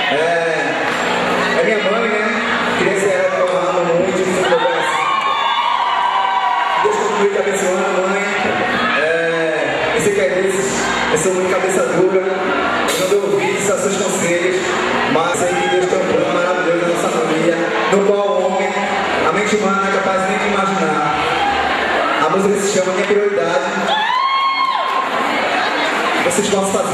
É minha mãe, né? Queria ser ela que eu amo muito, isso que eu conheço. Deus continue te abençoando, mãe. Eu sei que às vezes eu sou muito cabeça dura, eu não dou ouvidos aos seus conselhos, mas sei que Deus tem um plano maravilhoso na nossa família, no qual o homem, a mente humana não é capaz nem de imaginar. A música se chama Minha Prioridade. Vocês vão fazer